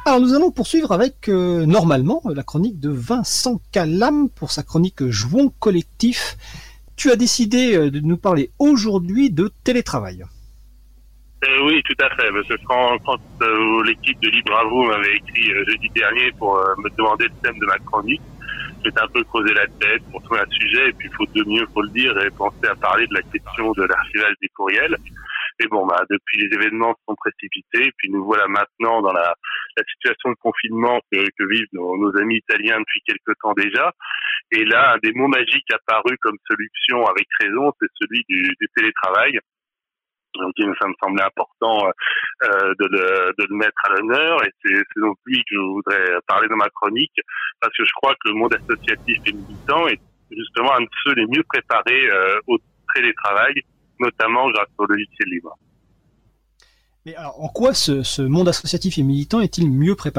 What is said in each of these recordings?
Alors nous allons poursuivre avec normalement la chronique de Vincent Calam pour sa chronique Jouons collectif. Tu as décidé de nous parler aujourd'hui de télétravail. Oui, tout à fait. Parce que quand l'équipe de Libre à vous m'avait écrit jeudi dernier pour me demander le thème de ma chronique, j'étais un peu creusé la tête pour trouver un sujet, et puis faut le dire, et penser à parler de la question de l'archivage des courriels. Et bon, depuis les événements se sont précipités, puis nous voilà maintenant dans la situation de confinement que vivent nos amis italiens depuis quelque temps déjà. Et là, un des mots magiques apparus comme solution avec raison, c'est celui du télétravail. Donc ça me semblait important de le mettre à l'honneur, et c'est donc lui que je voudrais parler dans ma chronique, parce que je crois que le monde associatif et militant est justement un de ceux les mieux préparés au télétravail, notamment grâce au logiciel libre. Mais alors, en quoi ce monde associatif et militant est-il mieux préparé ?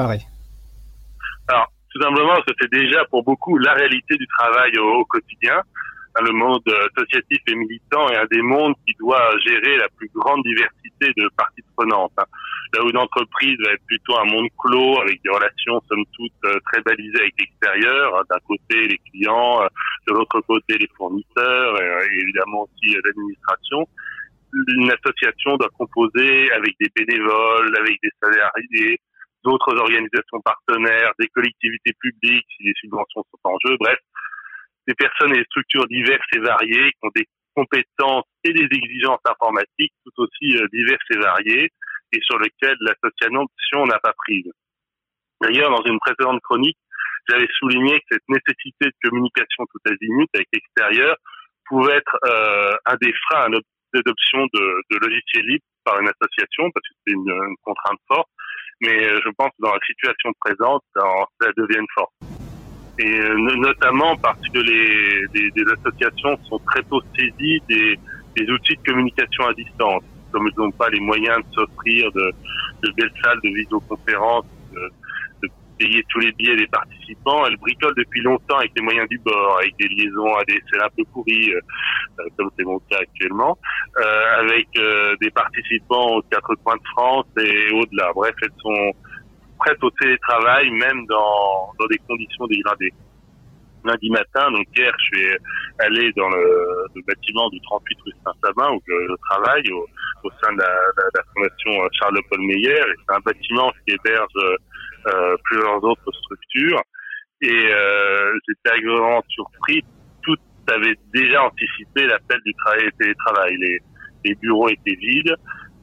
Alors, tout simplement parce que c'est déjà pour beaucoup la réalité du travail au quotidien. Le monde associatif et militant est un des mondes qui doit gérer la plus grande diversité de parties prenantes. Là où une entreprise va être plutôt un monde clos, avec des relations somme toute très balisées avec l'extérieur, d'un côté les clients, de l'autre côté les fournisseurs, et évidemment aussi l'administration. Une association doit composer avec des bénévoles, avec des salariés, d'autres organisations partenaires, des collectivités publiques si les subventions sont en jeu, bref, des personnes et des structures diverses et variées qui ont des compétences et des exigences informatiques tout aussi diverses et variées, et sur lesquelles l'association n'a pas prise. D'ailleurs, dans une précédente chronique, j'avais souligné que cette nécessité de communication tout azimut avec l'extérieur pouvait être un des freins à l'adoption de logiciels libres par une association, parce que c'est une contrainte forte, mais je pense que dans la situation présente, ça devient une force. Et notamment parce que des associations sont très tôt saisies des outils de communication à distance. Comme ils n'ont pas les moyens de s'offrir de belles salles de visioconférence, de payer tous les billets des participants, elles bricolent depuis longtemps avec les moyens du bord, avec des liaisons ADSL un peu pourries, comme c'est mon cas actuellement, avec des participants aux quatre coins de France et au-delà. Bref, elles sont prêtes au télétravail, même dans des conditions dégradées. Lundi matin, donc hier, je suis allé dans le bâtiment du 38 rue Saint-Sabin, où je travaille, au sein de la fondation Charles-Paul Meyer. Et c'est un bâtiment qui héberge plusieurs autres structures. Et j'étais agréablement surpris. Tout avait déjà anticipé l'appel du travail et télétravail. Les bureaux étaient vides.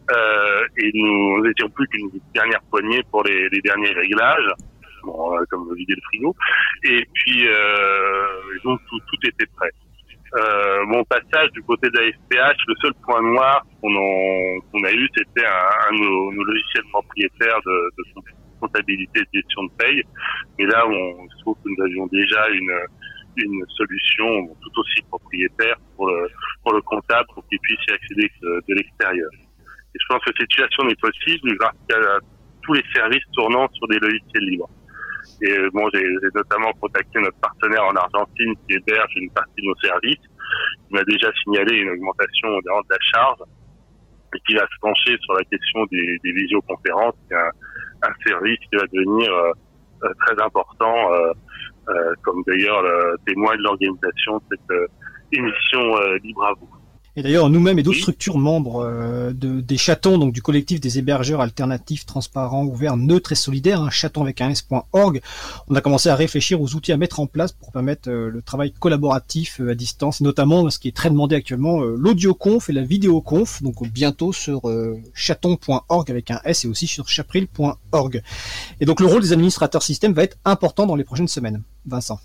Et nous étions plus qu'une dernière poignée pour les derniers réglages, comme vider le frigo, et puis donc tout était prêt. Mon passage du côté de la FPH, le seul point noir qu'on a eu, c'était un de nos logiciels propriétaires de comptabilité et de gestion de paye, mais là on se trouve que nous avions déjà une solution tout aussi propriétaire pour le comptable, pour qu'il puisse y accéder de l'extérieur. Et je pense que cette situation n'est possible grâce à tous les services tournant sur des logiciels libres. Et bon, j'ai notamment contacté notre partenaire en Argentine qui héberge une partie de nos services. Il m'a déjà signalé une augmentation de la charge et qui va se pencher sur la question des visioconférences. C'est un service qui va devenir très important, comme d'ailleurs le témoin de l'organisation de cette émission Libre à vous. Et d'ailleurs, nous-mêmes et d'autres structures membres des chatons, donc du collectif des hébergeurs alternatifs, transparents, ouverts, neutres et solidaires, chaton avec un s.org, on a commencé à réfléchir aux outils à mettre en place pour permettre le travail collaboratif à distance, et notamment ce qui est très demandé actuellement, l'audioconf et la vidéoconf, donc bientôt sur chaton.org avec un s et aussi sur chapril.org. Et donc le rôle des administrateurs système va être important dans les prochaines semaines. Vincent.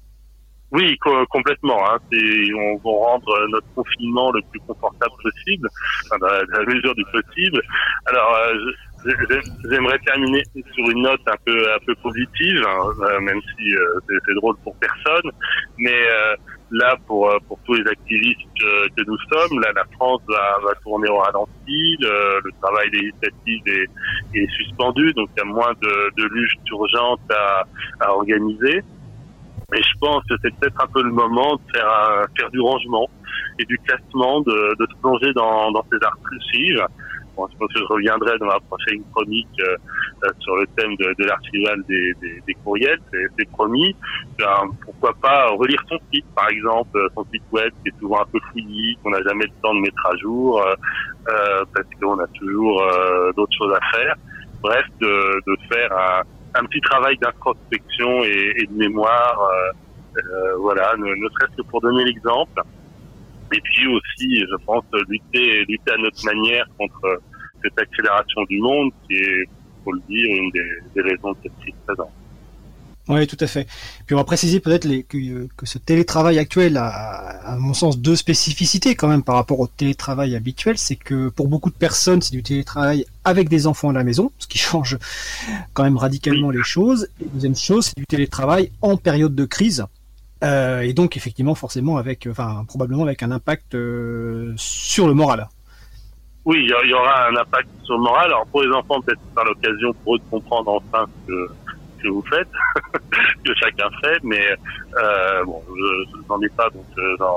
Oui, complètement. On va rendre notre confinement le plus confortable possible, dans la mesure du possible. Alors, j'aimerais terminer sur une note un peu positive, même si c'est drôle pour personne. Mais là, pour tous les activistes que nous sommes, là, la France va tourner au ralenti. Le travail législatif est suspendu, donc il y a moins de luttes urgentes à organiser. Et je pense que c'est peut-être un peu le moment de faire du rangement et du classement, de se plonger dans ces archives Bon, je pense que je reviendrai dans ma prochaine chronique sur le thème de l'archival des courriels, c'est promis. Pourquoi pas relire son site, par exemple, son site web qui est souvent un peu fouillis, qu'on n'a jamais le temps de mettre à jour, parce qu'on a toujours d'autres choses à faire. Bref, de faire un petit travail d'introspection et de mémoire, voilà, ne serait-ce que pour donner l'exemple. Et puis aussi, je pense, lutter à notre manière contre cette accélération du monde qui est, faut le dire, une des raisons de cette crise présente. Oui, tout à fait. Puis on va préciser peut-être que ce télétravail actuel a, à mon sens, deux spécificités quand même par rapport au télétravail habituel. C'est que pour beaucoup de personnes, c'est du télétravail avec des enfants à la maison, ce qui change quand même radicalement les choses. Et deuxième chose, c'est du télétravail en période de crise. Et donc effectivement, forcément, probablement avec un impact sur le moral. Oui, il y aura un impact sur le moral. Alors pour les enfants, peut-être par l'occasion pour eux de comprendre enfin ce que vous faites, que chacun fait, mais bon, je n'en ai pas, donc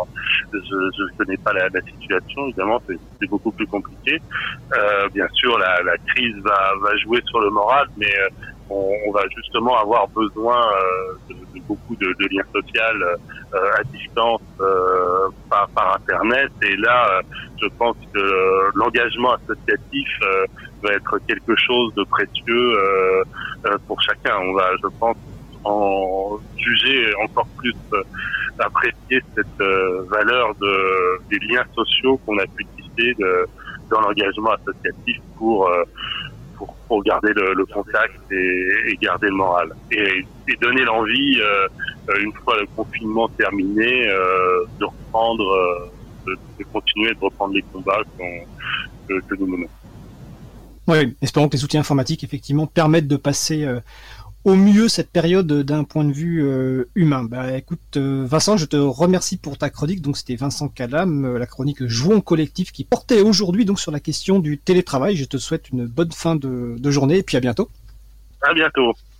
je connais pas la situation. Évidemment, c'est beaucoup plus compliqué. Bien sûr, la crise va jouer sur le moral, mais on va justement avoir besoin de beaucoup de liens sociaux à distance par Internet. Et là, je pense que l'engagement associatif va être quelque chose de précieux pour chacun. On va, je pense, en juger encore plus, apprécier cette valeur des liens sociaux qu'on a pu tisser dans l'engagement associatif pour garder le contact et garder le moral et donner l'envie une fois le confinement terminé de reprendre de continuer de reprendre les combats que nous menons. Oui, espérons que les outils informatiques effectivement permettent de passer au mieux cette période d'un point de vue humain. Bah écoute Vincent, je te remercie pour ta chronique. Donc c'était Vincent Calam, la chronique Jouons collectif qui portait aujourd'hui donc sur la question du télétravail. Je te souhaite une bonne fin de journée et puis à bientôt. À bientôt.